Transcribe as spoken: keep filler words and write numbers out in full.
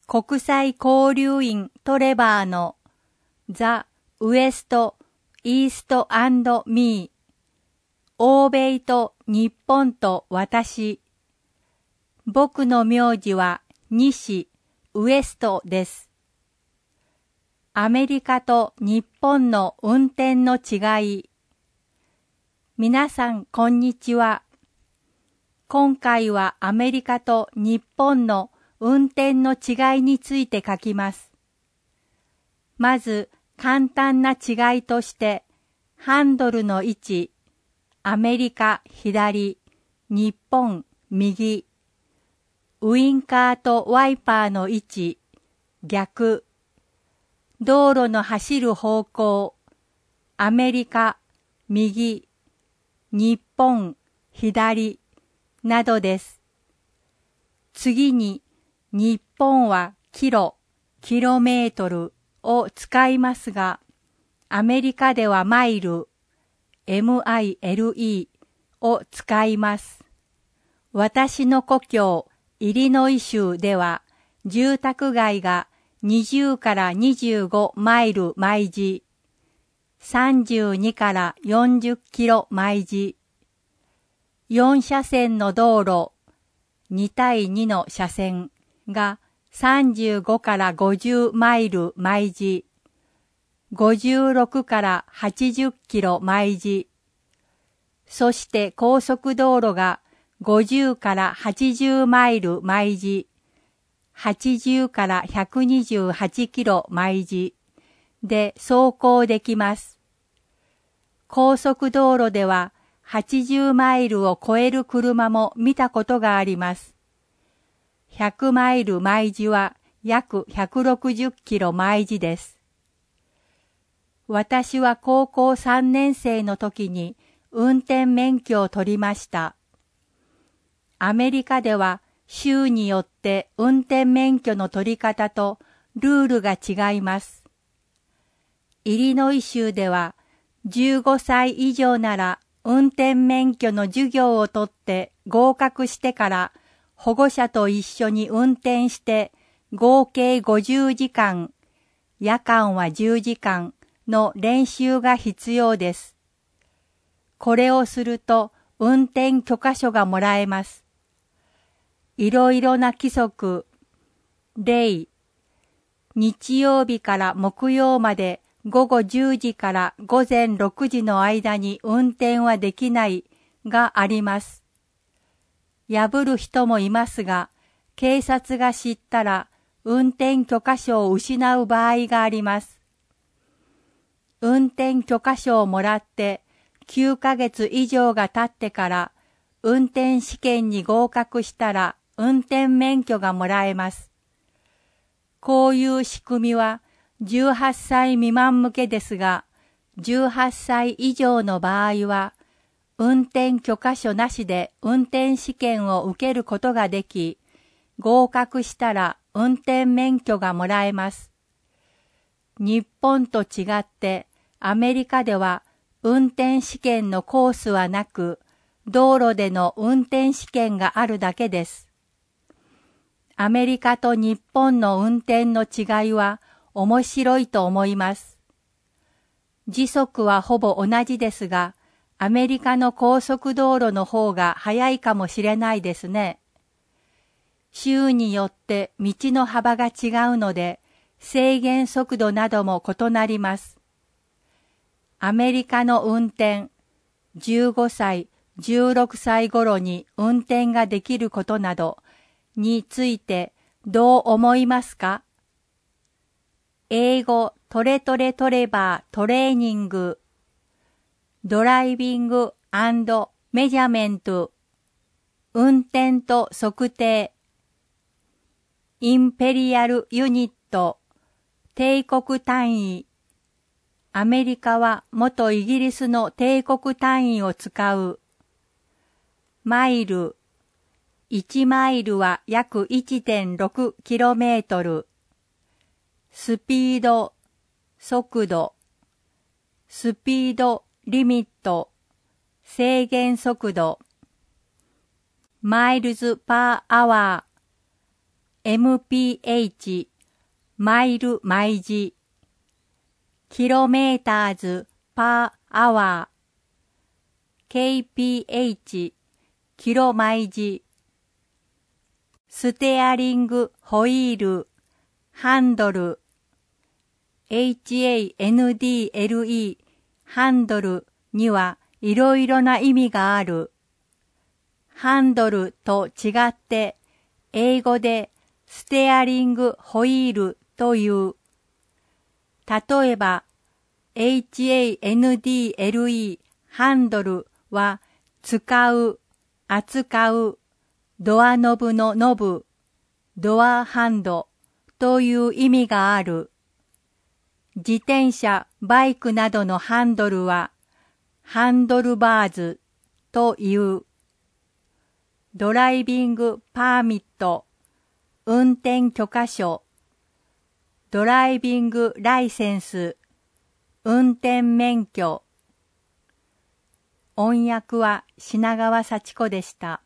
国際交流員トレバーのザ・ウエスト・イースト・アンド・ミー、欧米と日本と私。僕の名字は西・ウエストです。アメリカと日本の運転の違い。皆さんこんにちは。今回はアメリカと日本の運転の違いについて書きます。まず簡単な違いとして、ハンドルの位置、アメリカ左、日本右、ウインカーとワイパーの位置、逆、道路の走る方向、アメリカ右、日本左などです。次に、日本はキロ、キロメートルを使いますが、アメリカではマイル、マイル を使います。私の故郷、イリノイ州では、住宅街がにじゅうからにじゅうごマイル毎時、さんじゅうにからよんじゅっキロ毎時、よん車線の道路、に対にの車線がさんじゅうごからごじゅうマイル毎時、ごじゅうろくからはちじゅっキロ毎時、そして高速道路がごじゅうからはちじゅうマイル毎時、はちじゅうからひゃくにじゅうはちキロ毎時で走行できます。高速道路でははちじゅうマイルを超える車も見たことがあります。ひゃくマイル毎時は約ひゃくろくじゅっキロ毎時です。私は高校さんねん生の時に運転免許を取りました。アメリカでは州によって運転免許の取り方とルールが違います。イリノイ州ではじゅうごさい以上なら運転免許の授業を取って合格してから保護者と一緒に運転して合計ごじゅうじかん、夜間はじゅうじかんの練習が必要です。これをすると運転許可証がもらえます。いろいろな規則、例、日曜日から木曜まで午後じゅうじから午前ろくじの間に運転はできないがあります。破る人もいますが、警察が知ったら運転許可証を失う場合があります。運転許可証をもらってきゅうかげつ以上が経ってから運転試験に合格したら運転免許がもらえます。こういう仕組みはじゅうはっさい未満向けですが、じゅうはっさい以上の場合は、運転許可証なしで運転試験を受けることができ、合格したら運転免許がもらえます。日本と違ってアメリカでは運転試験のコースはなく、道路での運転試験があるだけです。アメリカと日本の運転の違いは面白いと思います。時速はほぼ同じですが、アメリカの高速道路の方が速いかもしれないですね。州によって道の幅が違うので、制限速度なども異なります。アメリカの運転、じゅうごさい、じゅうろくさい頃に運転ができることなどについてどう思いますか？英語トレトレトレバートレーニング、ドライビング&メジャメント、運転と測定、インペリアルユニット、帝国単位、アメリカは元イギリスの帝国単位を使う、マイル、いちマイルは約 いってんろくキロメートル、スピード、速度、スピードリミット、制限速度、マイルズパーアワー、 エムピーエイチ マイル毎時、キロメーターズパーアワー、ケーピーエイチ キロ毎時、ステアリングホイール、ハンドル、ハンドル、ハンドルにはいろいろな意味がある。ハンドルと違って英語でステアリングホイールという。例えば、ハンドル、ハンドルは使う、扱う、ドアノブのノブ、ドアハンドという意味がある。自転車、バイクなどのハンドルはハンドルバーズという。ドライビングパーミット、運転許可証、ドライビングライセンス、運転免許。音訳は品川幸子でした。